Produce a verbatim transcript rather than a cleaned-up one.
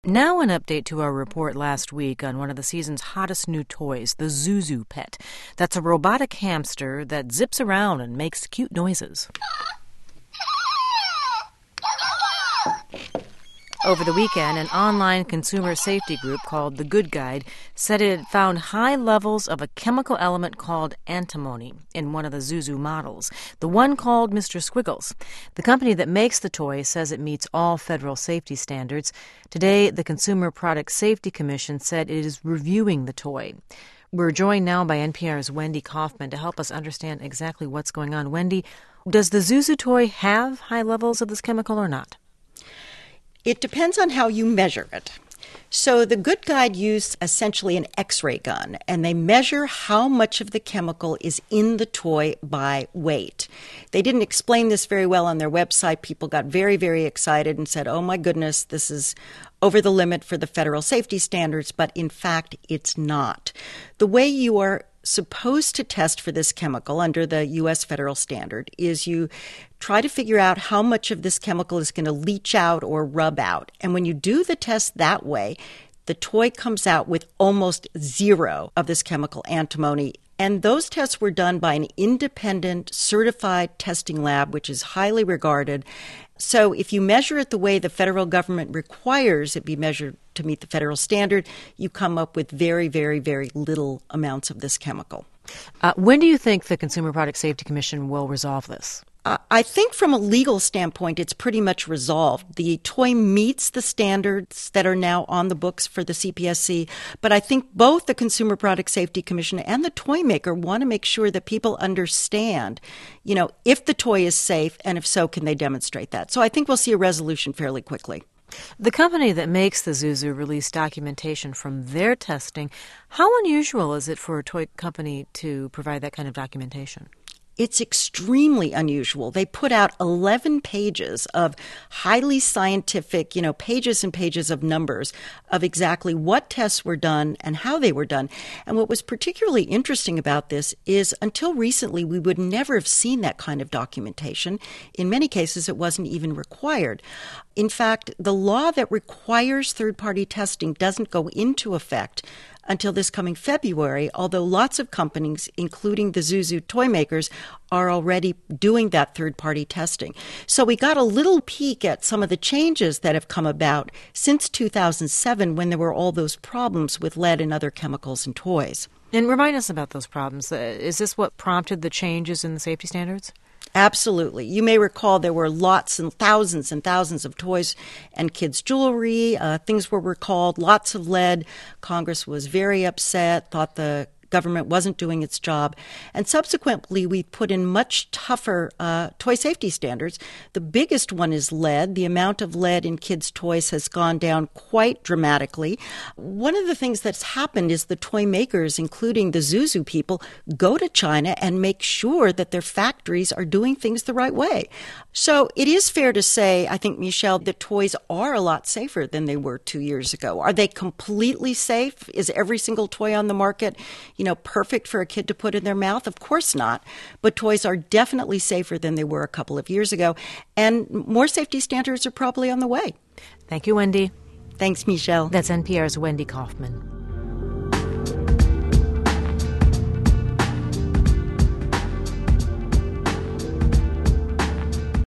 Now an update to our report last week on one of the season's hottest new toys, the Zuzu Pet. That's a robotic hamster that zips around and makes cute noises. Over the weekend, an online consumer safety group called The Good Guide said it had found high levels of a chemical element called antimony in one of the Zuzu models, the one called Mister Squiggles. The company that makes the toy says it meets all federal safety standards. Today, the Consumer Product Safety Commission said it is reviewing the toy. We're joined now by N P R's Wendy Kaufman to help us understand exactly what's going on. Wendy, does the Zuzu toy have high levels of this chemical or not? It depends on how you measure it. So the Good Guide used essentially an X-ray gun, and they measure how much of the chemical is in the toy by weight. They didn't explain this very well on their website. People got very, very excited and said, oh my goodness, this is over the limit for the federal safety standards, but in fact, it's not. The way you are supposed to test for this chemical under the U S federal standard is you try to figure out how much of this chemical is going to leach out or rub out. And when you do the test that way, the toy comes out with almost zero of this chemical antimony. And those tests were done by an independent certified testing lab, which is highly regarded. So if you measure it the way the federal government requires it be measured to meet the federal standard, you come up with very, very, very little amounts of this chemical. Uh, when do you think the Consumer Product Safety Commission will resolve this? Uh, I think from a legal standpoint, it's pretty much resolved. The toy meets the standards that are now on the books for the C P S C, but I think both the Consumer Product Safety Commission and the toy maker want to make sure that people understand, you know, if the toy is safe, and if so, can they demonstrate that? So I think we'll see a resolution fairly quickly. The company that makes the Zuzu released documentation from their testing. How unusual is it for a toy company to provide that kind of documentation? It's extremely unusual. They put out eleven pages of highly scientific, you know, pages and pages of numbers of exactly what tests were done and how they were done. And what was particularly interesting about this is until recently, we would never have seen that kind of documentation. In many cases, it wasn't even required. In fact, the law that requires third-party testing doesn't go into effect until this coming February, although lots of companies, including the Zuzu toy makers, are already doing that third-party testing. So we got a little peek at some of the changes that have come about since two thousand seven when there were all those problems with lead and other chemicals in toys. And remind us about those problems. Uh, is this what prompted the changes in the safety standards? Absolutely. You may recall there were lots and thousands and thousands of toys and kids' jewelry. Uh, things were recalled, lots of lead. Congress was very upset, thought the government wasn't doing its job. And subsequently, we put in much tougher uh, toy safety standards. The biggest one is lead. The amount of lead in kids' toys has gone down quite dramatically. One of the things that's happened is the toy makers, including the Zuzu people, go to China and make sure that their factories are doing things the right way. So it is fair to say, I think, Michelle, that toys are a lot safer than they were two years ago. Are they completely safe? Is every single toy on the market, you know, perfect for a kid to put in their mouth? Of course not. But toys are definitely safer than they were a couple of years ago. And more safety standards are probably on the way. Thank you, Wendy. Thanks, Michelle. That's N P R's Wendy Kaufman.